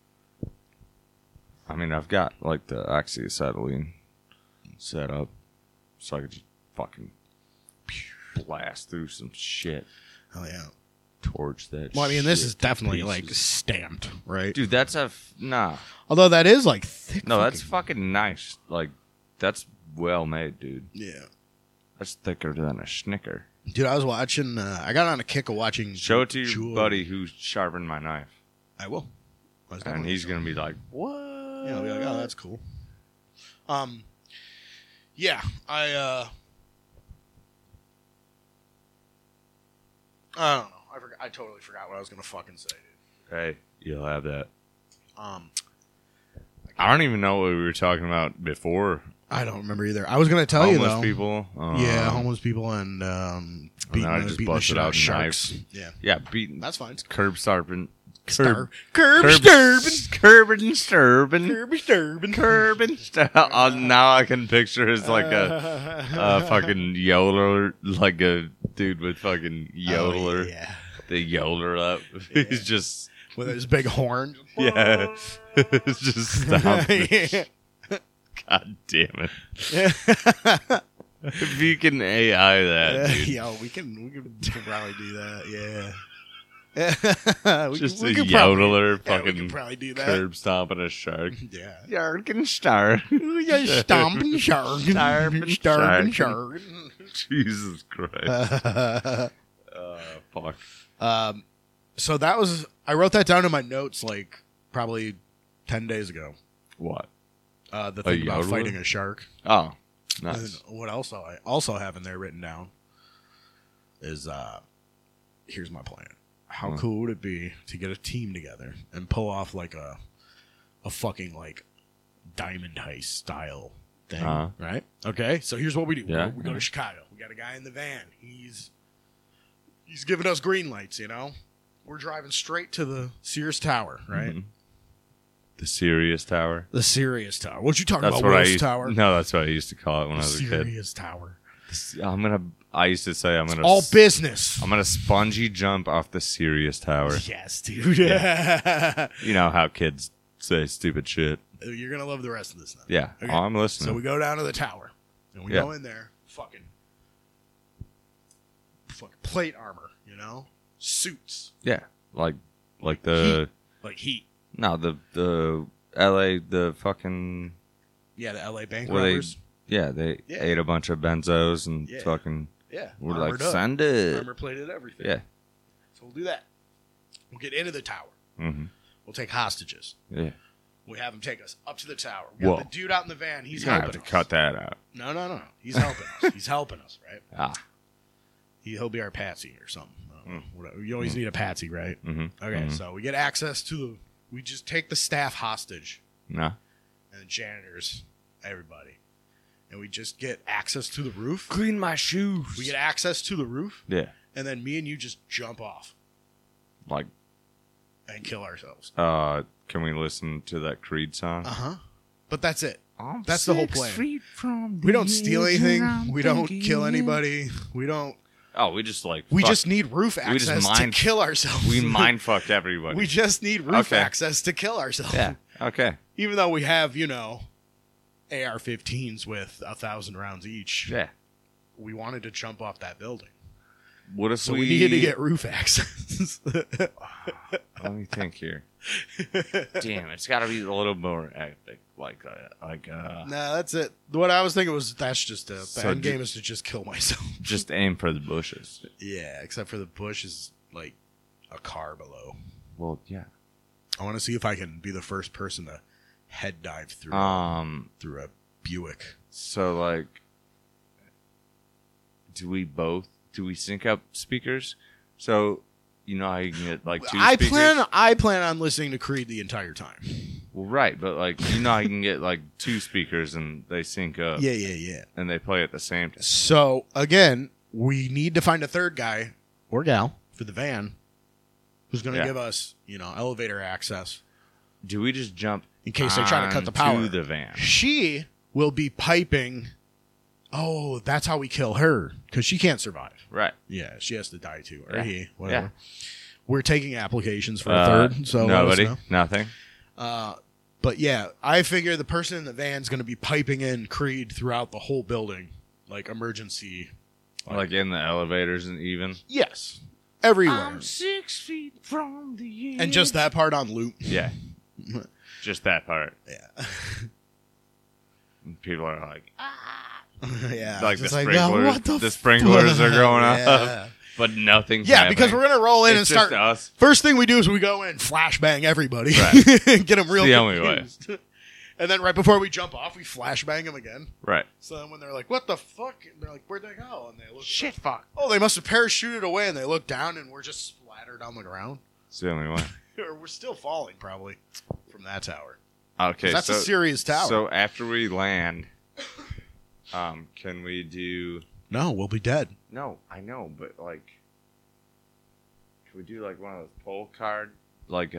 I mean, I've got like the oxyacetylene set up, so I could just fucking blast through some shit, Hell yeah. torch that. Well, I mean, this shit is definitely to like pieces. stamped, right? Dude, that's nah. Although that is like thick. No, that's fucking- fucking nice. Like, that's well made, dude. Yeah. That's thicker than a Snicker. Dude, I was watching. I got on a kick of watching. Show it to your Jewel. buddy who sharpened my knife, I will. and he's gonna be like, "What?" Yeah, I'll be like, oh, that's cool. Yeah, I don't know. I totally forgot what I was gonna fucking say, dude. Hey, you'll have that. I I don't even know what we were talking about before. I don't remember either. I was gonna tell you Homeless though. people. Yeah, homeless people and beating, I just beating the busted shit out out of sharks. knives. Yeah, Yeah, beating. that's fine. Curb starping. Curb Curb disturbing. Curb and disturbing. Curb disturbing. Curb and now I can picture as like a fucking yodeler, like a dude with fucking yodeler. Oh, yeah. The yodeler up. He's just With his big horn. yeah. It's just stomping. God damn it. If you can AI that, dude. Yo, we can probably do that. Yeah. Just a could yodeler probably, we fucking could probably do that. curb stomping a shark. Yeah. Yarkin star. Yeah, stomping shark. Starving Stomping shark. shark. Jesus Christ. Fuck. So that was. I wrote that down in my notes like probably 10 days ago. What? The thing about yodeler? fighting a shark. Oh, And nice. what else I also have in there written down is here's my plan. How cool would it be to get a team together and pull off like a fucking like Diamond Heist style thing, Uh-huh. right? Okay, so here's what we do. Yeah. We go to Chicago. We got a guy in the van. He's giving us green lights, you know? We're driving straight to the Sears Tower, right? Mhm. The Sirius Tower. The Sirius Tower. What you talking That's about, what I Will's used. Tower? No, that's what I used to call it when I was a kid. Sirius Tower. I used to say I'm gonna. All business. I'm gonna spongy jump off the Sirius Tower. Yes, dude. You know how kids say stupid shit. You're gonna love the rest of this now. Yeah. Okay. Oh, I'm listening. So we go down to the tower, and we Yeah. go in there, fucking plate armor, you know, suits, yeah, like the like heat. no the L.A. the fucking Yeah, the L.A. bank where they robbers. they Yeah. ate a bunch of benzos and Yeah. fucking Yeah, we're like armored up. send it. armor plated everything. Yeah. So we'll do that. We'll get into the tower. Mm-hmm. We'll take hostages. Yeah. We have him take us up to the tower. We got Whoa. the dude out in the van. He's You're gonna helping have to us. cut that out. No. He's helping us. He's helping us, right? Ah. He'll be our patsy or something. I don't know. Whatever. You always need a patsy, right? Mm-hmm. Okay, so we get access to the. We just take the staff hostage No. and the janitors, everybody, and we just get access to the roof. Clean my shoes. We get access to the roof, Yeah. and then me and you just jump off Like and kill ourselves. can we listen to that Creed song? But that's it. I'm That's the whole 6 plan. feet from We don't the steal edge anything. and I'm We don't thinking kill you. anybody. We don't. Oh, we just like We fuck- just need roof We just access to mind- kill ourselves. we mind fucked everybody. We just need roof Okay. access to kill ourselves. Yeah. Okay. Even though we have, AR-15s with 1,000 rounds each. Yeah. We wanted to jump off that building. What if So we needed to get roof access. Let me think here. Damn, it's got to be a little more epic, like. No, that's it. What I was thinking was that's just the So end game is to just kill myself. Just aim for the bushes. Yeah, except for the bush is like a car below. Well, yeah. I want to see if I can be the first person to head dive through through a Buick. So like, do we sync up speakers? So you know how you can get like two speakers? I plan on listening to Creed the entire time. Well, right, but like you know how you can get like two speakers and they sync up. Yeah. And they play at the same time. So again, we need to find a third guy or gal for the van who's going to give us, elevator access. Do we just jump in case they try to cut the power to the van? She will be piping. Oh, that's how we kill her because she can't survive. Right. Yeah, she has to die too, or Yeah. he, whatever. Yeah. We're taking applications for a third. So nobody, nothing. But yeah, I figure the person in the van is going to be piping in Creed throughout the whole building, like emergency. Like in the elevators and even. Yes, everywhere. I'm 6 feet from the edge. And just that part on loop. Yeah. Just that part. Yeah. People are like, Yeah. like the just sprinklers, what the sprinklers are going off, Yeah. but nothing's Yeah, happening. because we're gonna roll in It's and start. just us. First thing we do is we go in, flashbang everybody, Right. get them real the only confused. And then right before we jump off, we flashbang them again. Right. So then when they're like, "What the fuck?" And they're like, "Where'd they go?" And they look. Shit, fuck. Oh, they must have parachuted away, and they look down, and we're just splattered on the ground. It's the only way. Or we're still falling probably from that tower. Okay, That's so, a serious tower. So after we land, can we do? No, we'll be dead. No, I know, but like, can we do like one of those poll card, like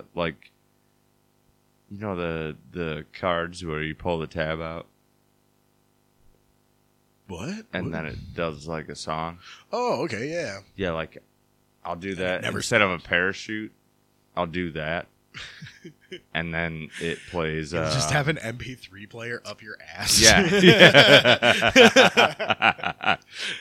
you know the cards where you pull the tab out What? and then it does like a song? Oh, okay, yeah. Yeah, like I'll do that never instead of a parachute. I'll do that, and then it plays. You'll just have an MP3 player up your ass. Yeah.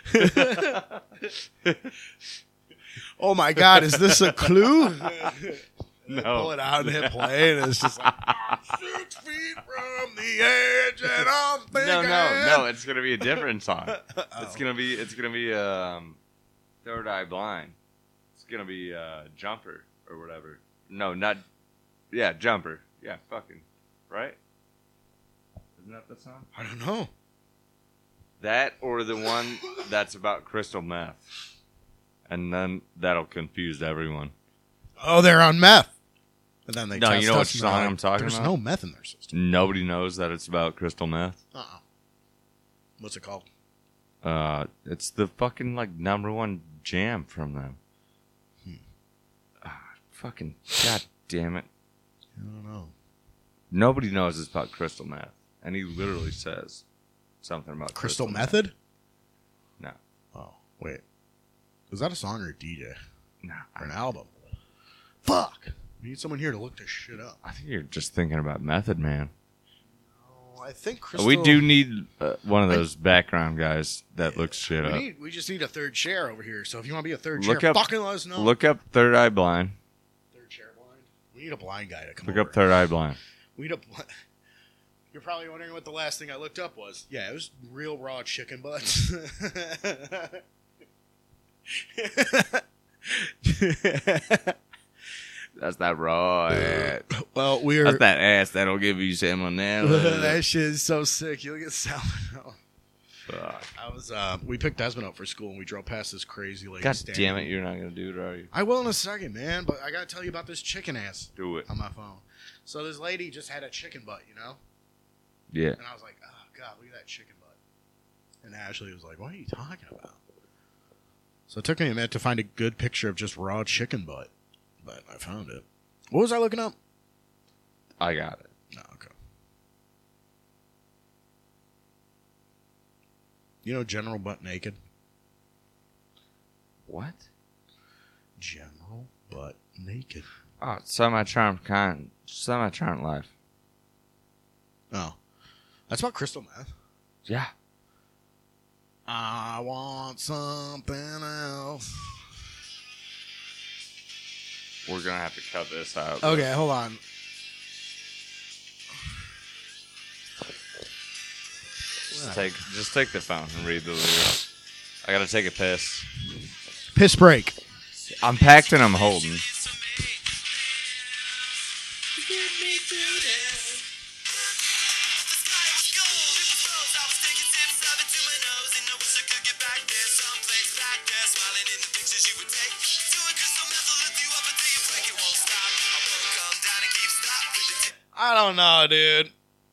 Oh my God, is this a clue? No. Pull it out and hit play, and it's just like 6 feet from the edge, and I'm thinking. No. It's gonna be a different song. It's gonna be Third Eye Blind. It's gonna be Jumper or whatever. No, not. Yeah, Jumper. Yeah, fucking right. Isn't that the song? I don't know. That or the one that's about crystal meth, and then that'll confuse everyone. Oh, they're on meth. And then they No, test you know us which and they're song like, I'm talking There's about? no meth in their system. Nobody knows that it's about crystal meth. What's it called? It's the fucking like #1 jam from them. Fucking god damn it! I don't know. Nobody knows it's about crystal meth, and he literally says something about Crystal meth. Method? No, Oh, wait. Is that a song or a DJ? no. Or an album? Fuck. We need someone here to look this shit up. I think you're just thinking about Method Man. Oh, I think Crystal... We do need one of those background guys that looks shit up. We just need a third chair over here. So if you want to be a third Look chair, up- fucking let us know. Look up Third Eye Blind. Third chair blind. We need a blind guy to come Look over. up Third Eye Blind. We need a You're probably wondering what the last thing I looked up was. Yeah, it was real raw chicken butts. That's that raw ass. Well, we're... That's that ass that'll give you salmonella. that shit is so sick. You'll get salmonella. Fuck. We picked Desmond up for school and we drove past this crazy lady. God standing. damn it, you're not gonna do it, are you? I will in a second, man, but I gotta tell you about this chicken ass Do it. on my phone. So this lady just had a chicken butt, Yeah. and I was like, oh god, look at that chicken butt. And Ashley was like, what are you talking about? So it took me a minute to find a good picture of just raw chicken butt, but I found it. What was I looking up? I got it. Oh, okay. You know General Butt Naked? What? General Butt Naked. Oh, semi-charmed life. Oh. That's about crystal meth. Yeah. I want something else. We're gonna have to cut this out. Okay, hold on. Just take the phone and read the lyrics. I gotta take a piss. Piss break. I'm packed and I'm holding. I don't know, dude.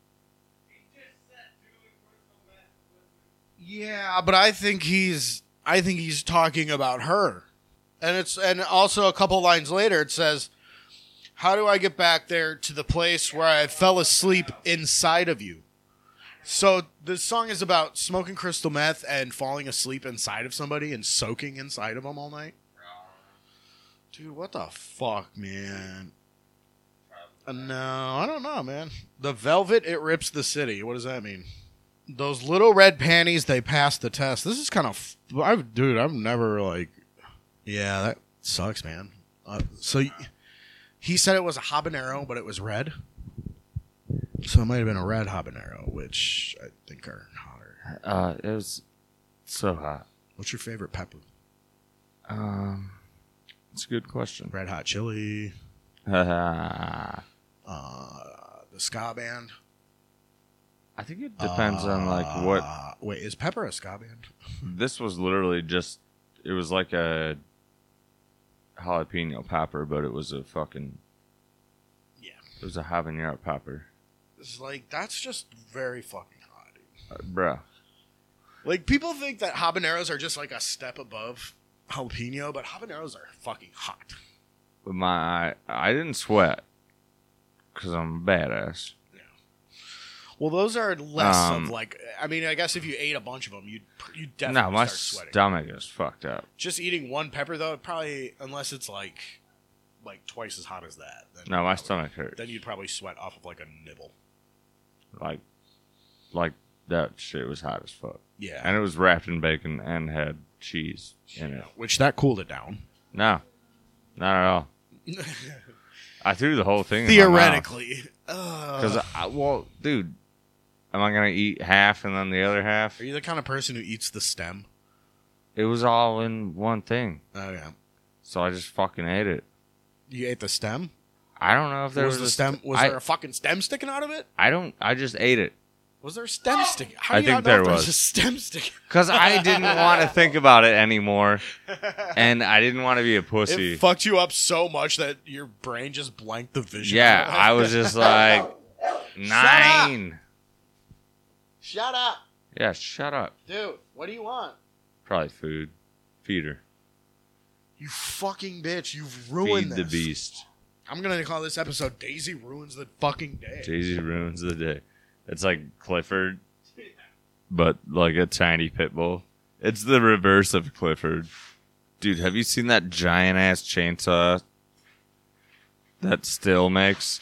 Yeah, but I think he's talking about her. And also a couple lines later it says, "How do I get back there to the place where I fell asleep inside of you?" So this song is about smoking crystal meth and falling asleep inside of somebody and soaking inside of them all night. Dude, what the fuck, man? No, I don't know, man. The velvet, it rips the city. What does that mean? Those little red panties, they passed the test. This is kind of... I've never, like... Yeah, that sucks, man. So he said it was a habanero, but it was red. So it might have been a red habanero, which I think are hotter. It was so hot. What's your favorite pepper? It's a good question. Red hot chili. I The ska band. think it depends on like what. Wait, is pepper a ska band? This was literally just. It was like a jalapeno pepper, but it was a fucking. Yeah. It was a habanero pepper. It's like, that's just very fucking hot, dude. Bruh. Like, people think that habaneros are just like a step above jalapeno, but habaneros are fucking hot. But I didn't sweat because I'm a badass. Well, those are less of like, I mean, I guess if you ate a bunch of them, you'd definitely No, my start sweating. stomach is fucked up. Just eating one pepper, though, probably, unless it's like twice as hot as that. Then No, my stomach hurts. Then you'd probably sweat off of like a nibble. Like that shit was hot as fuck. Yeah. And it was wrapped in bacon and had cheese in it. Which that cooled it down. No, not at all. I threw the whole thing Theoretically. Because, well, dude, am I going to eat half and then the other half? Are you the kind of person who eats the stem? It was all in one thing. Oh, yeah. So I just fucking ate it. You ate the stem? I don't know if there was the stem. Was there a fucking stem sticking out of it? I just ate it. Was there a stem sticking? How I do you think not know there if there's was. a stem sticking? Because I didn't want to think about it anymore. And I didn't want to be a pussy. It fucked you up so much that your brain just blanked the vision. Yeah, I was just like, 9. Shut up. Yeah, shut up. Dude, what do you want? Probably food. Feed her. You fucking bitch. You've ruined Feed this. the beast. I'm going to call this episode Daisy Ruins the Fucking Day. Daisy ruins the day. It's like Clifford, but like a tiny pit bull. It's the reverse of Clifford. Dude, have you seen that giant-ass chainsaw that Still makes?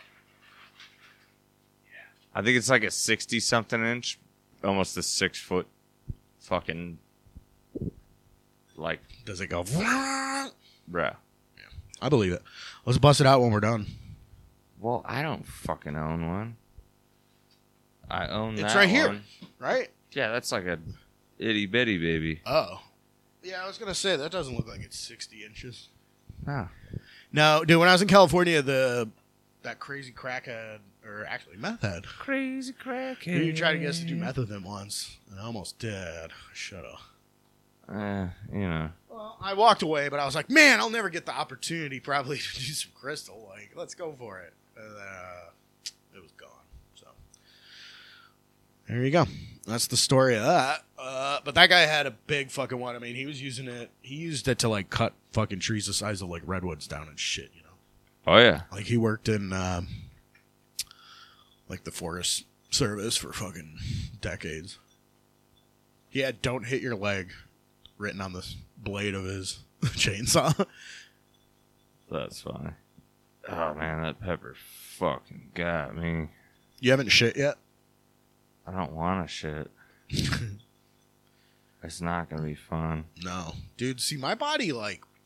I think it's like a 60-something inch, almost a 6-foot fucking, like, Does it go? bruh. I believe it. Let's bust it out when we're done. Well, I don't fucking own one. I own that It's right here, one. right? Yeah, that's like a itty-bitty baby. Oh. Yeah, I was going to say, that doesn't look like it's 60 inches. No. No, dude, when I was in California, that crazy crackhead, or actually meth head, Crazy crackhead. you tried to get us to do meth with him once, and I almost did. Shut up. You know. Well, I walked away, but I was like, man, I'll never get the opportunity probably to do some crystal. Like, let's go for it. And then, it was gone. So, there you go. That's the story of that. But that guy had a big fucking one. I mean, he used it to, like, cut fucking trees the size of, like, redwoods down and shit, you know? Oh, yeah. Like, he worked in, like, the Forest Service for fucking decades. He had "Don't hit your leg" written on the blade of his chainsaw. That's funny. Oh, man, that pepper fucking got me. You haven't shit yet? I don't want to shit. It's not going to be fun. No. Dude, see, my body, like,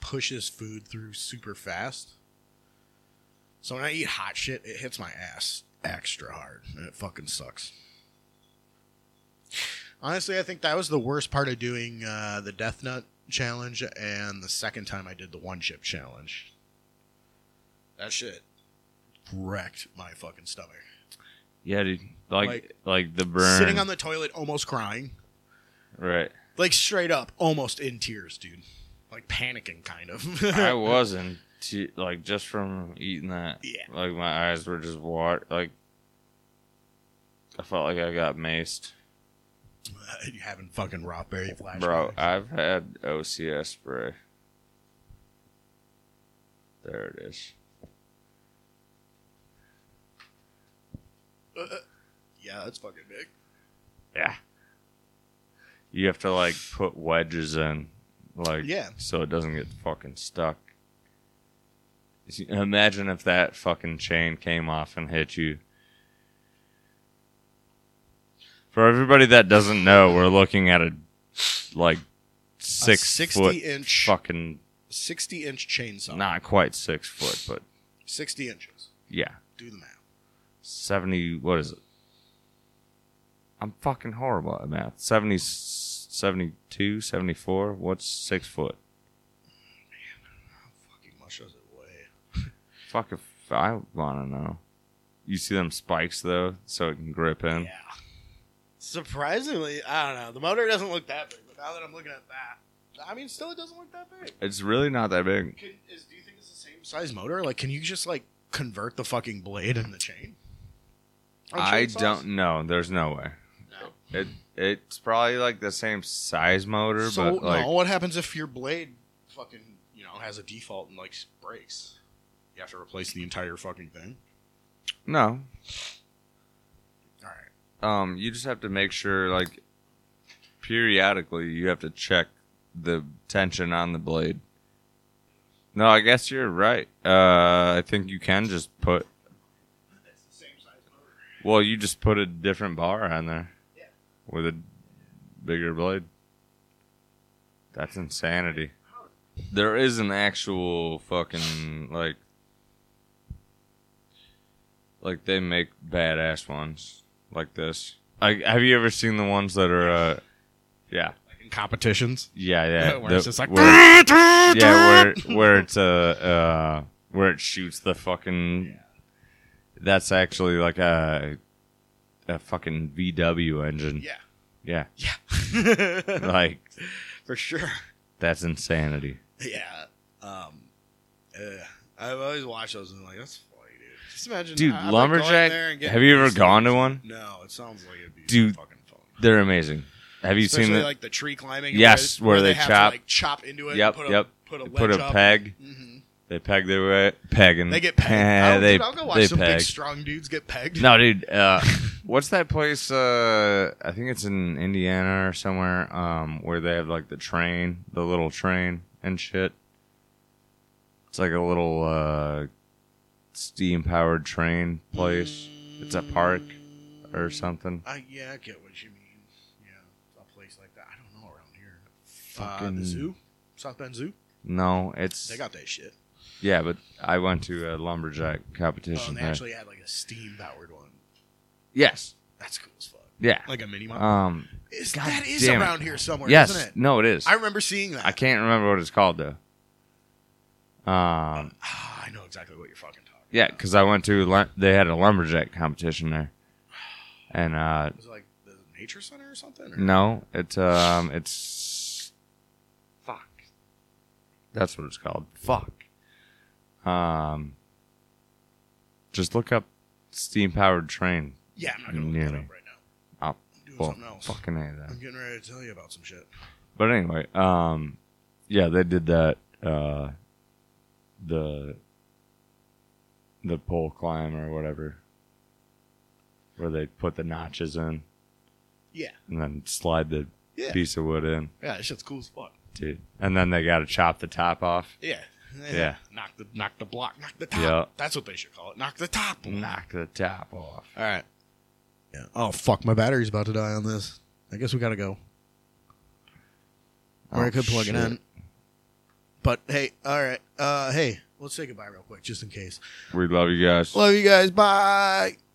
pushes food through super fast. So when I eat hot shit, it hits my ass extra hard, and it fucking sucks. Honestly, I think that was the worst part of doing the Death Nut challenge and the second time I did the one chip challenge. That shit wrecked my fucking stomach. Yeah, dude. Like the burn. Sitting on the toilet, almost crying. Right. Like straight up, almost in tears, dude. Like panicking, kind of. I wasn't. Like, just from eating that. Yeah. Like, my eyes were just water. Like, I felt like I got maced. You having fucking Rothberry flashbacks. Bro, I've had OCS spray. There it is. Yeah, that's fucking big. Yeah. You have to, like, put wedges in. Like, Yeah. so it doesn't get fucking stuck. Imagine if that fucking chain came off and hit you. For everybody that doesn't know, we're looking at a, like, 6-foot 60-inch fucking... 60-inch chainsaw. Not quite 6 foot, but 60 inches. yeah. Do the math. 70, what is it? I'm fucking horrible at math. 70, 72, 74? What's 6 foot? How fucking much does it weigh? Fuck if I want to know. You see them spikes, though, so it can grip in? Yeah. Surprisingly, I don't know. The motor doesn't look that big, but now that I'm looking at that, I mean, still it doesn't look that big. It's really not that big. Do you think it's the same size motor? Like, can you just, like, convert the fucking blade and the chain? I don't know. There's no way. No. It's probably, like, the same size motor, So, but, like... no, what happens if your blade fucking, has a default and, like, breaks? You have to replace the entire fucking thing? No. All right. You just have to make sure, like, periodically you have to check the tension on the blade. No, I guess you're right. I think you can just put... It's the same size motor. Well, you just put a different bar on there. Yeah. With a bigger blade. That's insanity. There is an actual fucking, like they make badass ones like this. Like, have you ever seen the ones that are, yeah. Like in competitions? Yeah. Where it's just like... where it's, where it shoots the fucking... Yeah. That's actually like a fucking VW engine. Yeah. Yeah. Like... For sure. That's insanity. Yeah. I've always watched those and I'm like, that's funny, dude. Just imagine, Dude, I'm Lumberjack. going there and getting Have you ever pissed gone off. to one? No, it sounds like it'd be Dude, fucking fun. They're amazing. Have you Especially seen the? like the tree climbing? Yes, where they have chop- to, like, chop into it. Yep, and yep. Put a They put ledge a up. peg. Mhm. They peg their way. Pegging. They get pegged. They, Dude, I'll go watch they some peg. big strong dudes get pegged. No, dude. What's that place? I think it's in Indiana or somewhere. Where they have like the little train and shit. It's like a little steam powered train place. It's a park or something. Yeah, I get what you mean. Yeah, a place like that. I don't know around here. Fucking The zoo, South Bend Zoo. No, it's They got that shit. yeah, but I went to a lumberjack Oh, competition and they there. actually had like a steam powered one. Yes. That's cool as fuck. Yeah. Like a mini mod. God That is damn it. around here somewhere, Yes. isn't it? No, it is. I remember seeing that. I can't remember what it's called though. I know exactly what you're fucking talking Yeah, because I went to they had a lumberjack competition there, and about. Was it like the nature center or something? Or? no, it's fuck. That's what it's called. Fuck. Just look up steam powered train. Yeah, I'm not gonna Near look that me. up right now. Oh, I'm doing well, something else. fucking A that. I'm getting ready to tell you about some shit. But anyway, yeah, they did that. The pole climb or whatever, where they put the notches in Yeah. and then slide the Yeah. piece of wood in, Yeah, that shit's cool as fuck. dude. And then they got to chop the top off. Yeah. Yeah. Knock the block. Knock the top. Yeah. That's what they should call it. Knock the top. Knock the top off. All right. Yeah. Oh fuck, my battery's about to die on this. I guess we gotta go. Or I could plug it shit. in. But hey, all right. Hey, let's say goodbye real quick, just in case. We love you guys. Love you guys. Bye.